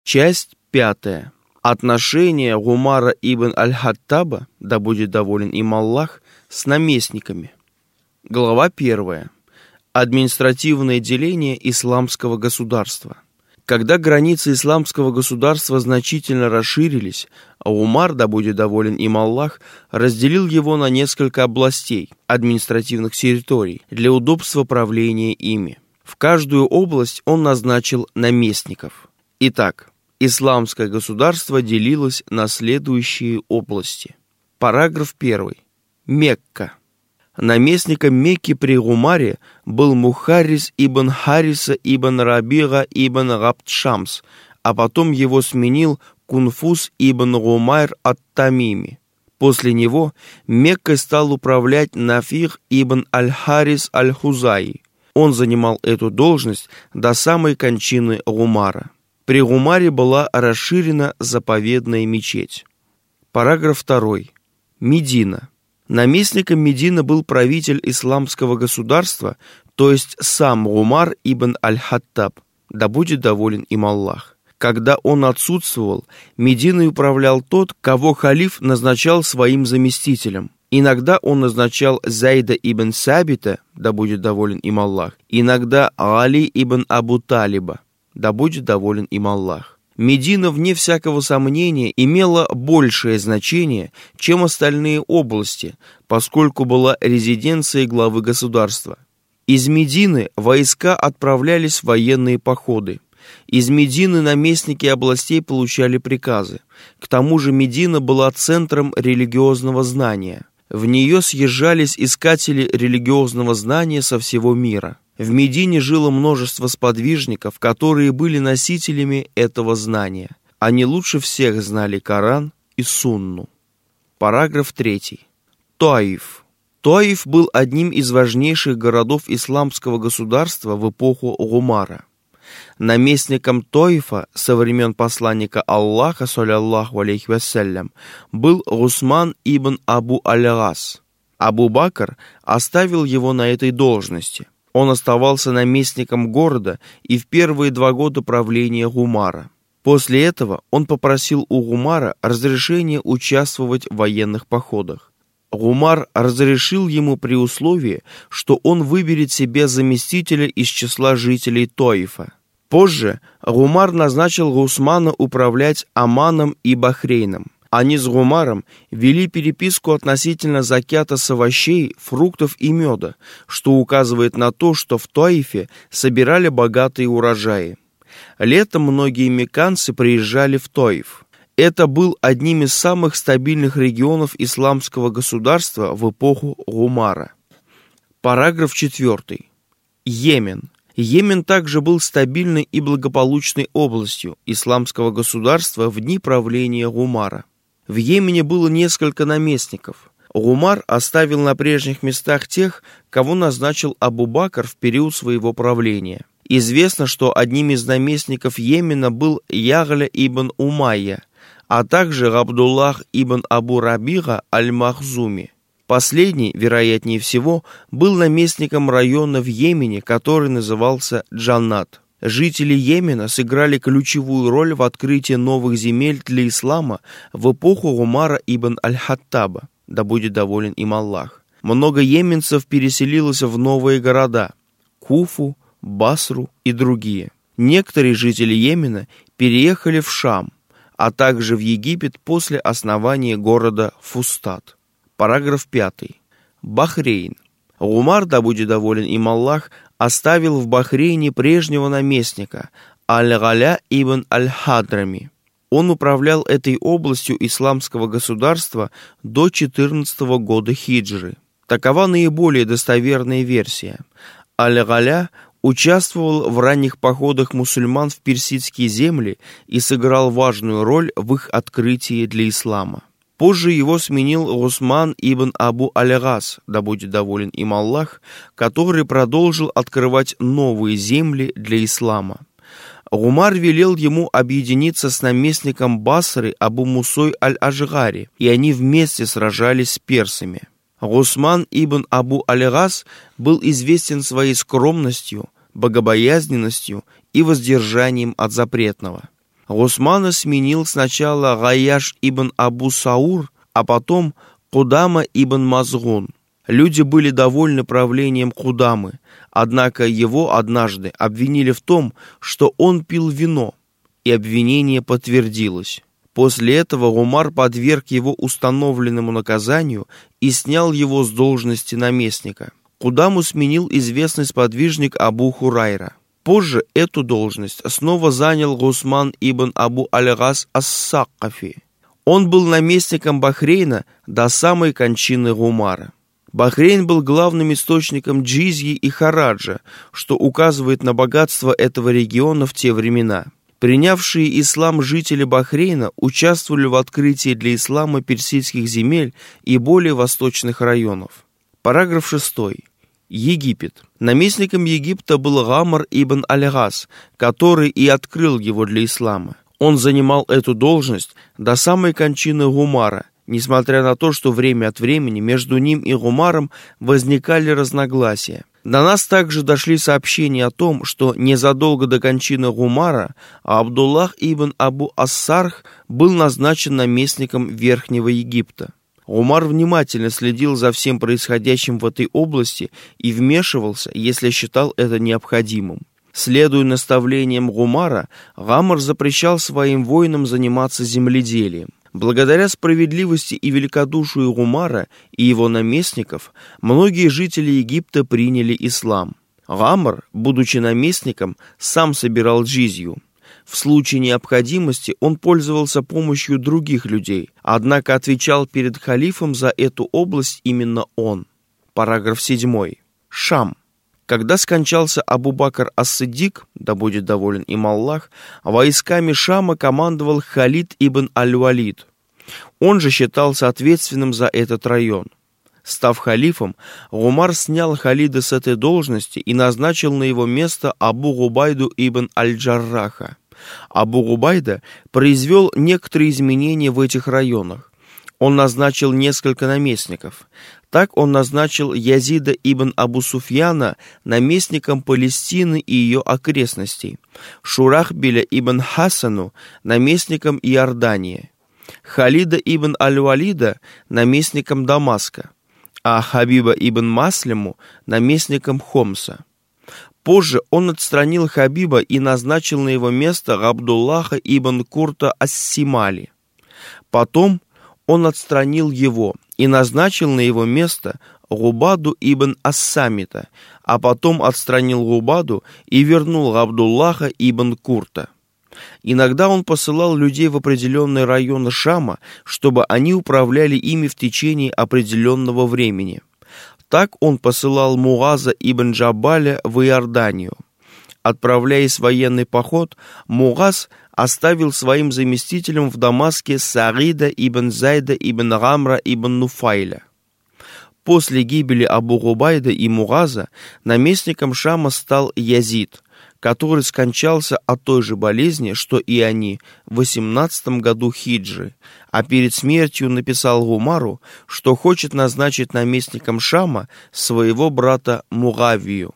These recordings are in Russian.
Часть 5. Отношения Умара ибн аль-Хаттаба, да будет доволен им Аллах, с наместниками. Глава 1. Административное деление исламского государства. Когда границы исламского государства значительно расширились, а Умар, да будет доволен им Аллах, разделил его на несколько областей, административных территорий, для удобства правления ими. В каждую область он назначил наместников. Итак, исламское государство делилось на следующие области. Параграф 1. Мекка. Наместником Мекки при Умаре был Мухаррис ибн Хариса ибн Рабига ибн Габд-Шамс, а потом его сменил Кунфус ибн Умайр ат-Тамими. После него Меккой стал управлять Нафих ибн аль-Харис аль-Хузаи. Он занимал эту должность до самой кончины Умара. При Умаре была расширена заповедная мечеть. Параграф 2. Медина. Наместником Медины был правитель исламского государства, то есть сам Умар ибн аль-Хаттаб, да будет доволен им Аллах. Когда он отсутствовал, Мединой управлял тот, кого халиф назначал своим заместителем. Иногда он назначал Зайда ибн Сабита, да будет доволен им Аллах, иногда Али ибн Абу Талиба, да будет доволен им Аллах. Медина, вне всякого сомнения, имела большее значение, чем остальные области, поскольку была резиденцией главы государства. Из Медины войска отправлялись в военные походы. Из Медины наместники областей получали приказы. К тому же Медина была центром религиозного знания. В нее съезжались искатели религиозного знания со всего мира. В Медине жило множество сподвижников, которые были носителями этого знания. Они лучше всех знали Коран и Сунну. Параграф 3. Таиф. Таиф был одним из важнейших городов исламского государства в эпоху Умара. Наместником Таифа со времен посланника Аллаха, саллаллаху алейхи вассалям, был Усман ибн Абу аль-Ас. Абу Бакр оставил его на этой должности. Он оставался наместником города и в первые 2 года правления Умара. После этого он попросил у Умара разрешения участвовать в военных походах. Умар разрешил ему при условии, что он выберет себе заместителя из числа жителей Таифа. Позже Умар назначил Усмана управлять Оманом и Бахрейном. Они с Умаром вели переписку относительно закята с овощей, фруктов и меда, что указывает на то, что в Таифе собирали богатые урожаи. Летом многие мекканцы приезжали в Таиф. Это был одним из самых стабильных регионов исламского государства в эпоху Умара. Параграф 4. Йемен. Йемен также был стабильной и благополучной областью исламского государства в дни правления Умара. В Йемене было несколько наместников. Умар оставил на прежних местах тех, кого назначил Абу Бакр в период своего правления. Известно, что одним из наместников Йемена был Ягля ибн Умайя, а также Абдуллах ибн Абу Рабига аль-Махзуми. Последний, вероятнее всего, был наместником района в Йемене, который назывался Джаннат. Жители Йемена сыграли ключевую роль в открытии новых земель для ислама в эпоху Умара ибн аль-Хаттаба, да будет доволен им Аллах. Много йеменцев переселилось в новые города – Куфу, Басру и другие. Некоторые жители Йемена переехали в Шам, а также в Египет после основания города Фустат. Параграф 5. Бахрейн. Умар, да будет доволен им Аллах, оставил в Бахрейне прежнего наместника Аль-Галя ибн аль-Хадрами. Он управлял этой областью исламского государства до 14 года хиджры. Такова наиболее достоверная версия. Аль-Галя участвовал в ранних походах мусульман в персидские земли и сыграл важную роль в их открытии для ислама. Позже его сменил Усман ибн Абу аль-Ас, да будет доволен им Аллах, который продолжил открывать новые земли для ислама. Умар велел ему объединиться с наместником Басры Абу Мусой аль-Ашгари, и они вместе сражались с персами. Усман ибн Абу аль-Ас был известен своей скромностью, богобоязненностью и воздержанием от запретного. Гусмана сменил сначала Гаяш ибн Абу Саур, а потом Кудама ибн Мазгун. Люди были довольны правлением Кудамы, однако его однажды обвинили в том, что он пил вино, и обвинение подтвердилось. После этого Умар подверг его установленному наказанию и снял его с должности наместника. Кудаму сменил известный сподвижник Абу Хурайра. Позже эту должность снова занял Гусман ибн Абу Аль-Гас ас-Сакафи. Он был наместником Бахрейна до самой кончины Умара. Бахрейн был главным источником джизьи и хараджа, что указывает на богатство этого региона в те времена. Принявшие ислам жители Бахрейна участвовали в открытии для ислама персидских земель и более восточных районов. Параграф 6. Египет. Наместником Египта был Гамар ибн Аль-Гас, который и открыл его для ислама. Он занимал эту должность до самой кончины Умара, несмотря на то, что время от времени между ним и Умаром возникали разногласия. До нас также дошли сообщения о том, что незадолго до кончины Умара Абдуллах ибн Абу Ассарх был назначен наместником Верхнего Египта. Умар внимательно следил за всем происходящим в этой области и вмешивался, если считал это необходимым. Следуя наставлениям Умара, Гамар запрещал своим воинам заниматься земледелием. Благодаря справедливости и великодушию Умара и его наместников, многие жители Египта приняли ислам. Гамар, будучи наместником, сам собирал джизью. В случае необходимости он пользовался помощью других людей, однако отвечал перед халифом за эту область именно он. Параграф 7. Шам. Когда скончался Абу-Бакр ас-Сиддик, да будет доволен им Аллах, войсками Шама командовал Халид ибн Аль-Валид. Он же считался ответственным за этот район. Став халифом, Умар снял Халида с этой должности и назначил на его место Абу-Губайду ибн Аль-Джарраха. Абу-Губайда произвел некоторые изменения в этих районах. Он назначил несколько наместников. Так он назначил Язида ибн Абу Суфьяна наместником Палестины и ее окрестностей, Шурахбиля ибн Хасану наместником Иордании, Халида ибн Аль-Валида наместником Дамаска, а Хабиба ибн Маслиму наместником Хомса. Позже он отстранил Хабиба и назначил на его место Габдуллаха ибн Курта ас-Симали. Потом он отстранил его и назначил на его место Губаду ибн Ас-Самита, а потом отстранил Губаду и вернул Габдуллаха ибн Курта. Иногда он посылал людей в определенные районы Шама, чтобы они управляли ими в течение определенного времени. Так он посылал Муаза ибн Джабаля в Иорданию. Отправляясь в военный поход, Муаз оставил своим заместителем в Дамаске Саида ибн Зайда ибн Гамра ибн Нуфайля. После гибели Абу-Губайда и Муаза наместником Шама стал Язид, который скончался от той же болезни, что и они, в 18 году хиджры, а перед смертью написал Умару, что хочет назначить наместником Шама своего брата Мугавию.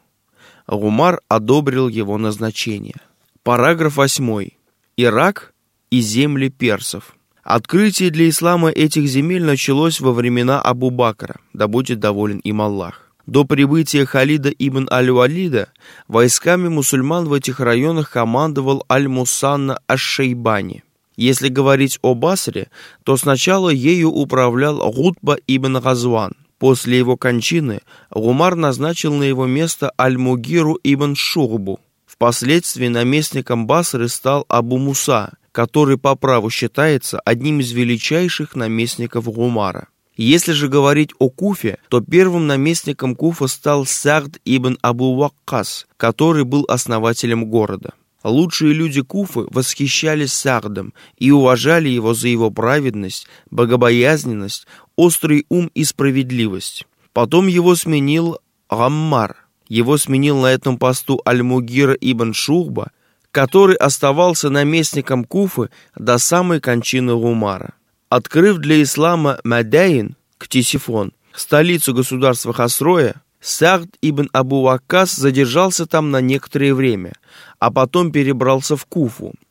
Умар одобрил его назначение. Параграф 8. Ирак и земли персов. Открытие для ислама этих земель началось во времена Абу-Бакра, да будет доволен им Аллах. До прибытия Халида ибн Аль-Валида войсками мусульман в этих районах командовал Аль-Мусанна аш-Шейбани. Если говорить о Басре, то сначала ею управлял Гутба ибн Газван. После его кончины Умар назначил на его место Аль-Мугиру ибн Шухбу. Впоследствии наместником Басры стал Абу Муса, который по праву считается одним из величайших наместников Умара. Если же говорить о Куфе, то первым наместником Куфа стал Сагд ибн Абу Ваккас, который был основателем города. Лучшие люди Куфы восхищались Сагдом и уважали его за его праведность, богобоязненность, острый ум и справедливость. Потом его сменил Гаммар. Его сменил на этом посту Аль-Мугира ибн Шухба, который оставался наместником Куфы до самой кончины Умара. Открыв для ислама Мадаин, Ктисифон, столицу государства Хасроя, Сагд ибн Абу Ваккас задержался там на некоторое время, а потом перебрался в Куфу.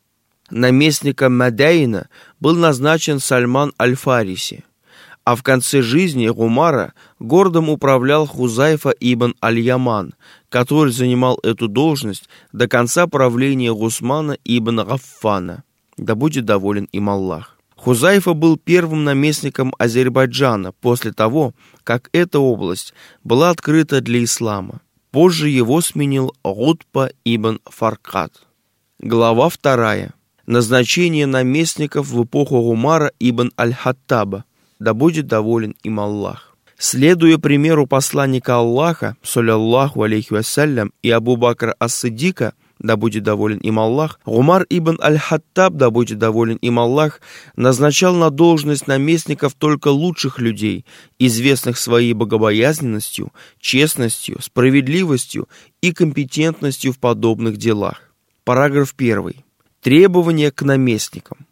Наместником Мадайна был назначен Сальман аль-Фариси, а в конце жизни Умара городом управлял Хузайфа ибн аль-Яман, который занимал эту должность до конца правления Усмана ибн Гаффана, да будет доволен им Аллах. Хузайфа был первым наместником Азербайджана после того, как эта область была открыта для ислама. Позже его сменил Утба ибн Фаркат. Глава 2. Назначение наместников в эпоху Умара ибн аль-Хаттаба, да будет доволен им Аллах. Следуя примеру посланника Аллаха, саллаллаху алейхи вассалям, и Абу Бакра ас-Сиддика, да будет доволен им Аллах, Умар ибн аль-Хаттаб, да будет доволен им Аллах, назначал на должность наместников только лучших людей, известных своей богобоязненностью, честностью, справедливостью и компетентностью в подобных делах. Параграф 1. Требования к наместникам.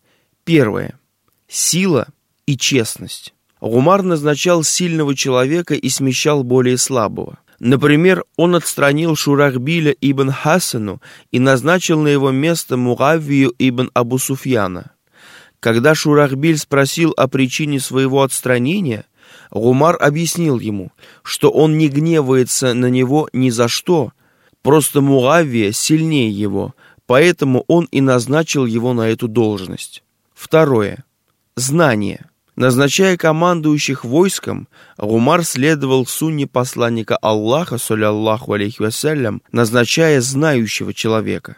1. Сила и честность. Умар назначал сильного человека и смещал более слабого. Например, он отстранил Шурахбиля ибн Хасану и назначил на его место Муавию ибн Абу Суфьяна. Когда Шурахбиль спросил о причине своего отстранения, Умар объяснил ему, что он не гневается на него ни за что, просто Муавия сильнее его, поэтому он и назначил его на эту должность. 2. Знание. Назначая командующих войском, Умар следовал сунне посланника Аллаха, саллаллаху алейхи вассалям, назначая знающего человека.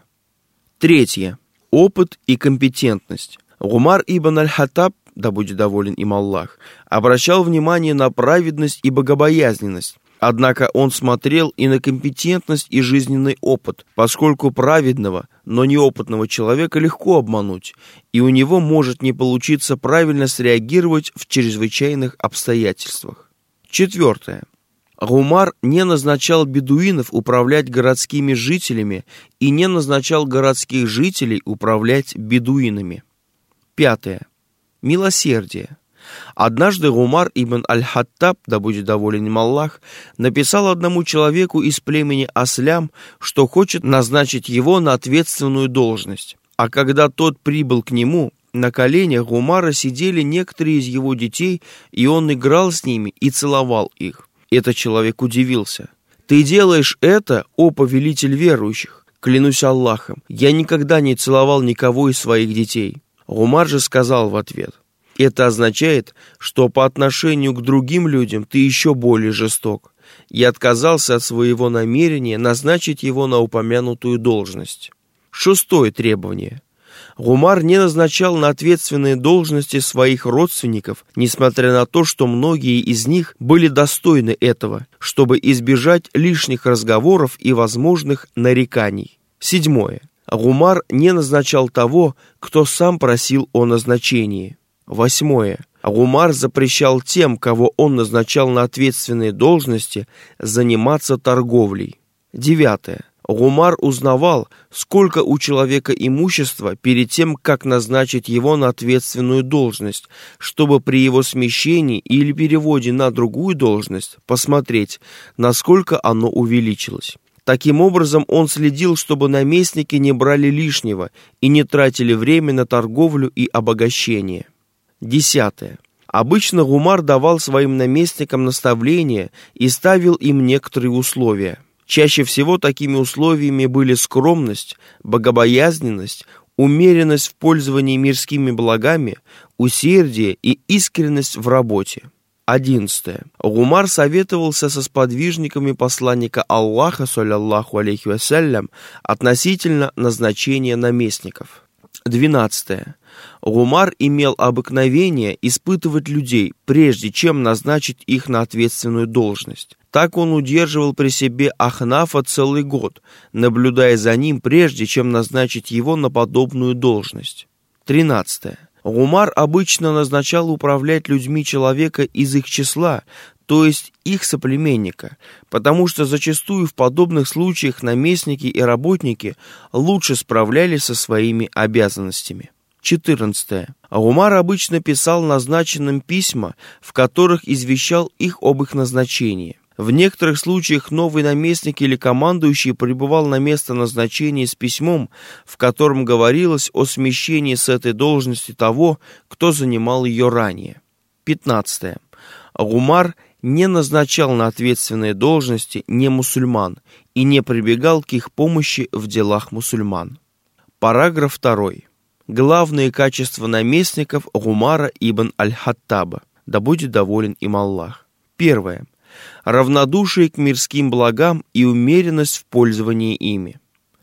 3. Опыт и компетентность. Умар ибн аль-Хаттаб, да будет доволен им Аллах, обращал внимание на праведность и богобоязненность, однако он смотрел и на компетентность и жизненный опыт, поскольку праведного, но неопытного человека легко обмануть, и у него может не получиться правильно среагировать в чрезвычайных обстоятельствах. 4. Умар не назначал бедуинов управлять городскими жителями и не назначал городских жителей управлять бедуинами. 5. Милосердие. Однажды Умар ибн аль-Хаттаб, да будет доволен им Аллах, написал одному человеку из племени Аслям, что хочет назначить его на ответственную должность. А когда тот прибыл к нему, на коленях Умара сидели некоторые из его детей, и он играл с ними и целовал их. Этот человек удивился. «Ты делаешь это, о повелитель верующих? Клянусь Аллахом, я никогда не целовал никого из своих детей». Умар же сказал в ответ: «Это означает, что по отношению к другим людям ты еще более жесток. Я отказался от своего намерения назначить его на упомянутую должность». 6. Требование. Умар не назначал на ответственные должности своих родственников, несмотря на то, что многие из них были достойны этого, чтобы избежать лишних разговоров и возможных нареканий. 7. Умар не назначал того, кто сам просил о назначении. 8. Умар запрещал тем, кого он назначал на ответственные должности, заниматься торговлей. 9. Умар узнавал, сколько у человека имущества перед тем, как назначить его на ответственную должность, чтобы при его смещении или переводе на другую должность посмотреть, насколько оно увеличилось. Таким образом, он следил, чтобы наместники не брали лишнего и не тратили время на торговлю и обогащение. 10. Обычно Умар давал своим наместникам наставления и ставил им некоторые условия. Чаще всего такими условиями были скромность, богобоязненность, умеренность в пользовании мирскими благами, усердие и искренность в работе. 11. Умар советовался со сподвижниками посланника Аллаха, саллаллаху алейхи вассалям, относительно назначения наместников. 12. Умар имел обыкновение испытывать людей, прежде чем назначить их на ответственную должность. Так он удерживал при себе Ахнафа целый год, наблюдая за ним, прежде чем назначить его на подобную должность. 13. Умар обычно назначал управлять людьми человека из их числа, то есть их соплеменника, потому что зачастую в подобных случаях наместники и работники лучше справлялись со своими обязанностями. 14. Умар обычно писал назначенным письма, в которых извещал их об их назначении. В некоторых случаях новый наместник или командующий прибывал на место назначения с письмом, в котором говорилось о смещении с этой должности того, кто занимал ее ранее. 15. Умар не назначал на ответственные должности не мусульман и не прибегал к их помощи в делах мусульман. Параграф 2. Главные качества наместников Умара ибн аль-Хаттаба, да будет доволен им Аллах. 1. Равнодушие к мирским благам и умеренность в пользовании ими.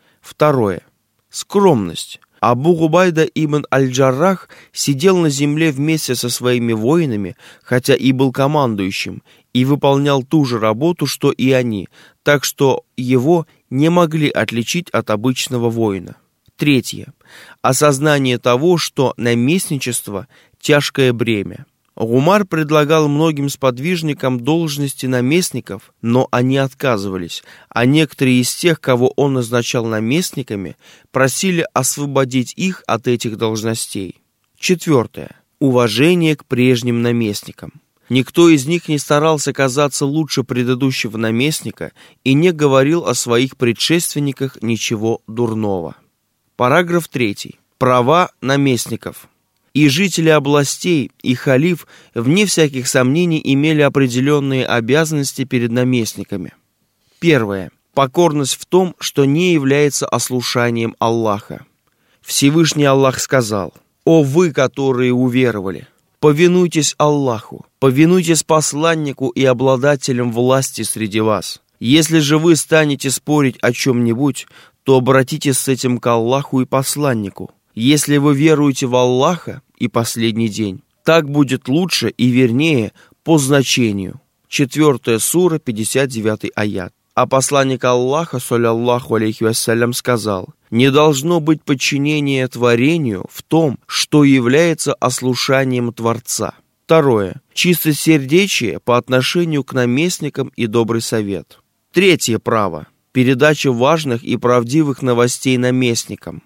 2. Скромность. Абу Губайда ибн аль-Джаррах сидел на земле вместе со своими воинами, хотя и был командующим, и выполнял ту же работу, что и они, так что его не могли отличить от обычного воина. 3. Осознание того, что наместничество – тяжкое бремя. Умар предлагал многим сподвижникам должности наместников, но они отказывались, а некоторые из тех, кого он назначал наместниками, просили освободить их от этих должностей. 4. Уважение к прежним наместникам. Никто из них не старался казаться лучше предыдущего наместника и не говорил о своих предшественниках ничего дурного. Параграф 3. Права наместников. И жители областей, и халиф, вне всяких сомнений, имели определенные обязанности перед наместниками. 1. Покорность в том, что не является ослушанием Аллаха. Всевышний Аллах сказал: «О вы, которые уверовали, повинуйтесь Аллаху, повинуйтесь посланнику и обладателям власти среди вас. Если же вы станете спорить о чем-нибудь, то обратитесь с этим к Аллаху и посланнику. Если вы веруете в Аллаха и последний день, так будет лучше и вернее по значению». 4 сура, 59 аят. А посланник Аллаха, саллаллаху алейхи вассалям, сказал: «Не должно быть подчинения творению в том, что является ослушанием Творца». 2. Чистосердечие по отношению к наместникам и добрый совет. 3. Право. Передача важных и правдивых новостей наместникам.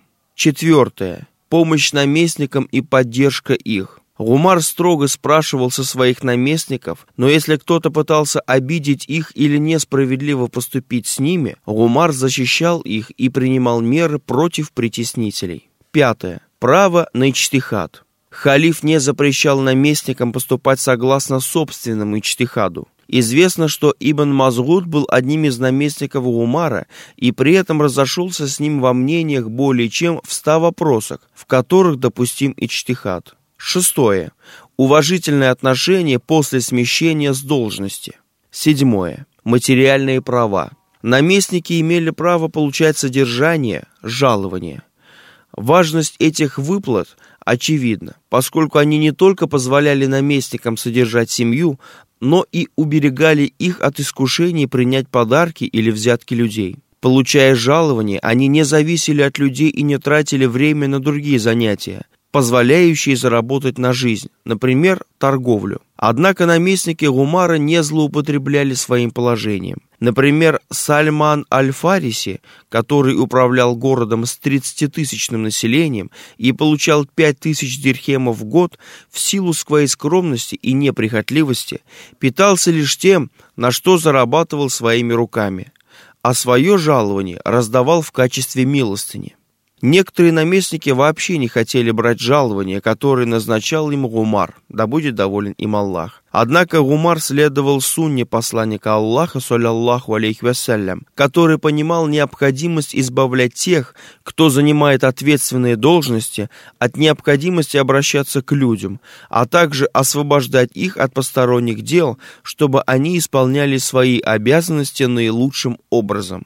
4. Помощь наместникам и поддержка их. Умар строго спрашивал со своих наместников, но если кто-то пытался обидеть их или несправедливо поступить с ними, Умар защищал их и принимал меры против притеснителей. 5. Право на иджтихад. Халиф не запрещал наместникам поступать согласно собственному иджтихаду. Известно, что Ибн Мазгуд был одним из наместников Умара и при этом разошелся с ним во мнениях более чем в 100 вопросах, в которых допустим иджтихад. 6. Уважительное отношение после смещения с должности. 7. Материальные права. Наместники имели право получать содержание, жалование. Важность этих выплат очевидна, поскольку они не только позволяли наместникам содержать семью, но и уберегали их от искушений принять подарки или взятки людей. Получая жалование, они не зависели от людей и не тратили время на другие занятия, позволяющие заработать на жизнь, например, торговлю. Однако наместники Умара не злоупотребляли своим положением. Например, Сальман аль-Фариси, который управлял городом с 30-тысячным населением и получал 5000 дирхемов в год, в силу своей скромности и неприхотливости, питался лишь тем, на что зарабатывал своими руками, а свое жалование раздавал в качестве милостыни. Некоторые наместники вообще не хотели брать жалования, которые назначал им Умар, да будет доволен им Аллах. Однако Умар следовал сунне посланника Аллаха, саллаллаху алейхи вассалям, который понимал необходимость избавлять тех, кто занимает ответственные должности, от необходимости обращаться к людям, а также освобождать их от посторонних дел, чтобы они исполняли свои обязанности наилучшим образом.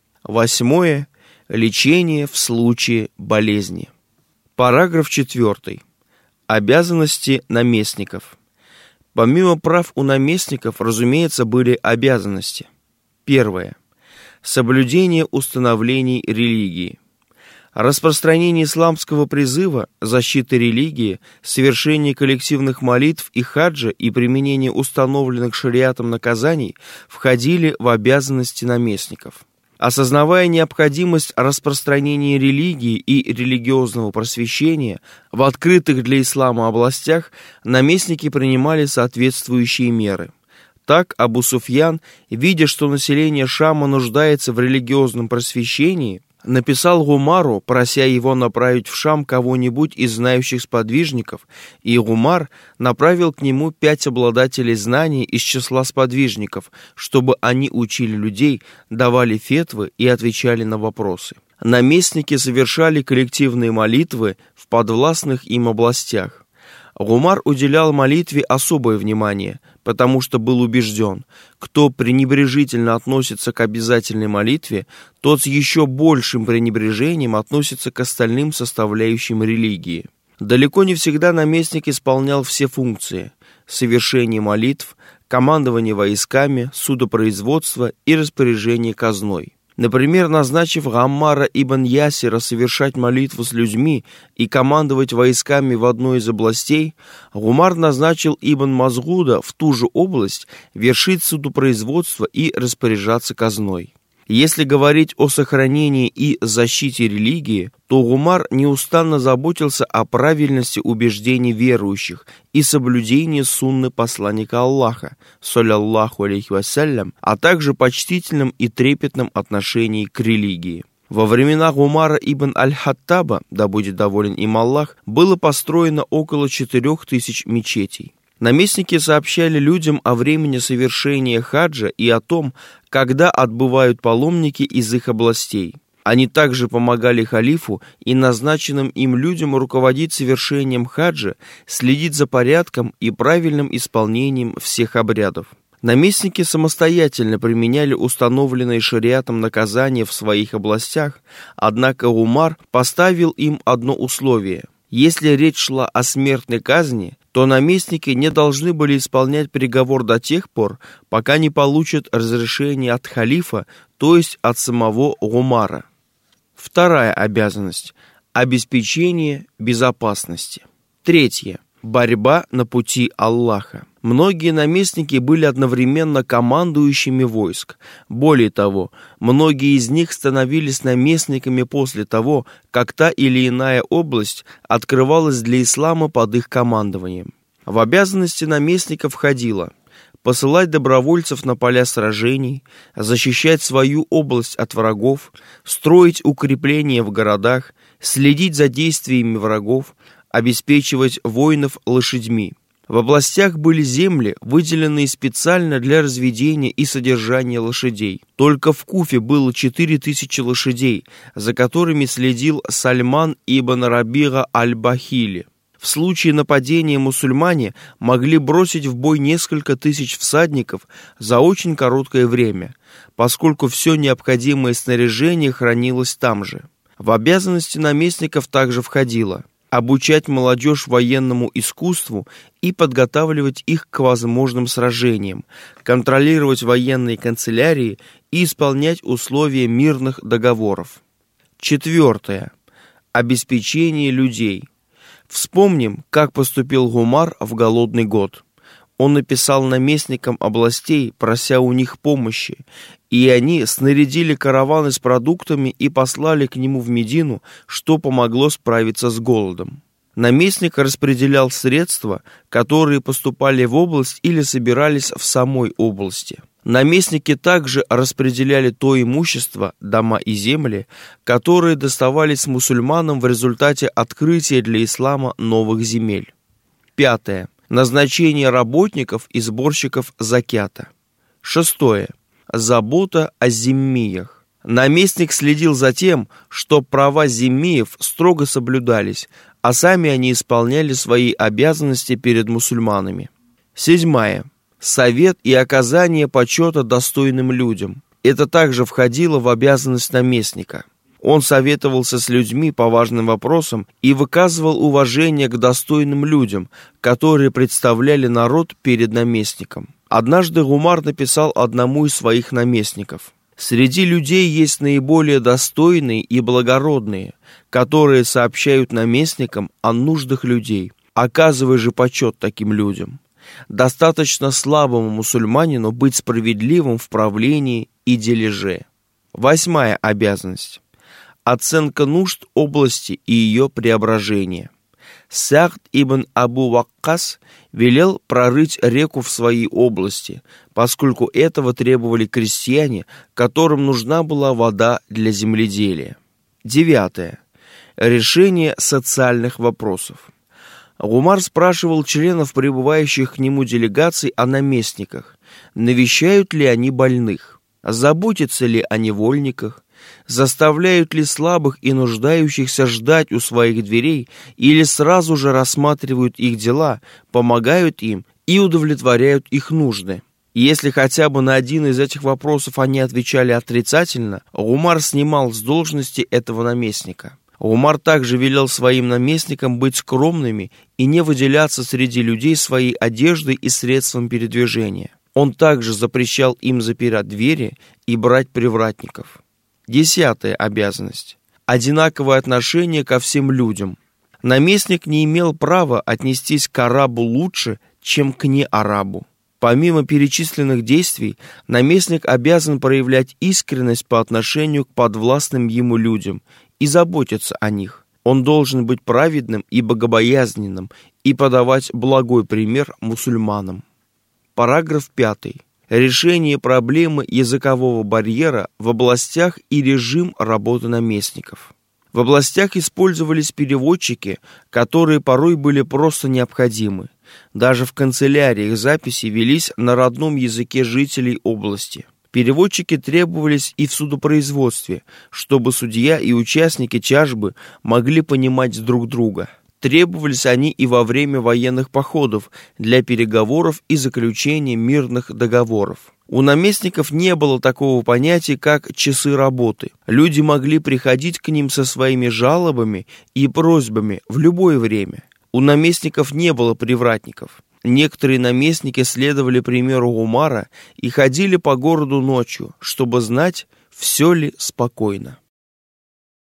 8. Лечение в случае болезни. Параграф 4. Обязанности наместников. Помимо прав у наместников, разумеется, были обязанности. 1. Соблюдение установлений религии. Распространение исламского призыва, защита религии, совершение коллективных молитв и хаджа и применение установленных шариатом наказаний входили в обязанности наместников. Осознавая необходимость распространения религии и религиозного просвещения в открытых для ислама областях, наместники принимали соответствующие меры. Так Абу Суфьян, видя, что население Шама нуждается в религиозном просвещении, написал Гумару, прося его направить в Шам кого-нибудь из знающих сподвижников, и Гумар направил к нему 5 обладателей знаний из числа сподвижников, чтобы они учили людей, давали фетвы и отвечали на вопросы. Наместники совершали коллективные молитвы в подвластных им областях. Гумар уделял молитве особое внимание, потому что был убежден, кто пренебрежительно относится к обязательной молитве, тот с еще большим пренебрежением относится к остальным составляющим религии. Далеко не всегда наместник исполнял все функции – совершение молитв, командование войсками, судопроизводство и распоряжение казной. Например, назначив Гаммара ибн Ясира совершать молитву с людьми и командовать войсками в одной из областей, Гумар назначил ибн Мазгуда в ту же область вершить судопроизводство и распоряжаться казной. Если говорить о сохранении и защите религии, то Гумар неустанно заботился о правильности убеждений верующих и соблюдении сунны посланника Аллаха, саллаллаху алейхи вассалям, а также почтительном и трепетном отношении к религии. Во времена Гумара ибн Аль-Хаттаба, да будет доволен им Аллах, было построено около 4000 мечетей. Наместники сообщали людям о времени совершения хаджа и о том, когда отбывают паломники из их областей. Они также помогали халифу и назначенным им людям руководить совершением хаджа, следить за порядком и правильным исполнением всех обрядов. Наместники самостоятельно применяли установленные шариатом наказания в своих областях, однако Умар поставил им одно условие. Если речь шла о смертной казни, то наместники не должны были исполнять приговор до тех пор, пока не получат разрешение от халифа, то есть от самого Умара. Вторая обязанность – обеспечение безопасности. Третье – борьба на пути Аллаха. Многие наместники были одновременно командующими войск. Более того, многие из них становились наместниками после того, как та или иная область открывалась для ислама под их командованием. В обязанности наместника входило посылать добровольцев на поля сражений, защищать свою область от врагов, строить укрепления в городах, следить за действиями врагов, обеспечивать воинов лошадьми. В областях были земли, выделенные специально для разведения и содержания лошадей. Только в Куфе было 4000 лошадей, за которыми следил Сальман ибн Рабига аль-Бахили. В случае нападения мусульмане могли бросить в бой несколько тысяч всадников за очень короткое время, поскольку все необходимое снаряжение хранилось там же. В обязанности наместников также входило обучать молодежь военному искусству и подготавливать их к возможным сражениям, контролировать военные канцелярии и исполнять условия мирных договоров. Четвертое. Обеспечение людей. Вспомним, как поступил Гумар в голодный год. Он написал наместникам областей, прося у них помощи, и они снарядили караваны с продуктами и послали к нему в Медину, что помогло справиться с голодом. Наместник распределял средства, которые поступали в область или собирались в самой области. Наместники также распределяли то имущество, дома и земли, которые доставались мусульманам в результате открытия для ислама новых земель. Пятое. Назначение работников и сборщиков закята. Шестое. Забота о зиммиях. Наместник следил за тем, что права зиммиев строго соблюдались, а сами они исполняли свои обязанности перед мусульманами. Седьмое. Совет и оказание почета достойным людям. Это также входило в обязанность наместника. Он советовался с людьми по важным вопросам и выказывал уважение к достойным людям, которые представляли народ перед наместником. Однажды Гумар написал одному из своих наместников: «Среди людей есть наиболее достойные и благородные, которые сообщают наместникам о нуждах людей. Оказывай же почет таким людям. Достаточно слабому мусульманину быть справедливым в правлении и дележе». Восьмая обязанность. Оценка нужд области и ее преображение. Саад ибн Абу Ваккас велел прорыть реку в своей области, поскольку этого требовали крестьяне, которым нужна была вода для земледелия. 9. Решение социальных вопросов. Умар спрашивал членов прибывающих к нему делегаций о наместниках, навещают ли они больных, заботятся ли о невольниках, заставляют ли слабых и нуждающихся ждать у своих дверей или сразу же рассматривают их дела, помогают им и удовлетворяют их нужды. Если хотя бы на один из этих вопросов они отвечали отрицательно, Умар снимал с должности этого наместника. Умар также велел своим наместникам быть скромными и не выделяться среди людей своей одеждой и средством передвижения. Он также запрещал им запирать двери и брать привратников. 10. Обязанность. Одинаковое отношение ко всем людям. Наместник не имел права отнестись к арабу лучше, чем к неарабу. Помимо перечисленных действий, наместник обязан проявлять искренность по отношению к подвластным ему людям и заботиться о них. Он должен быть праведным и богобоязненным и подавать благой пример мусульманам. Параграф 5. Решение проблемы языкового барьера в областях и режим работы наместников. В областях использовались переводчики, которые порой были просто необходимы. Даже в канцеляриях записи велись на родном языке жителей области. Переводчики требовались и в судопроизводстве, чтобы судья и участники тяжбы могли понимать друг друга. Требовались они и во время военных походов для переговоров и заключения мирных договоров. У наместников не было такого понятия, как часы работы. Люди могли приходить к ним со своими жалобами и просьбами в любое время. У наместников не было привратников. Некоторые наместники следовали примеру Умара и ходили по городу ночью, чтобы знать, все ли спокойно.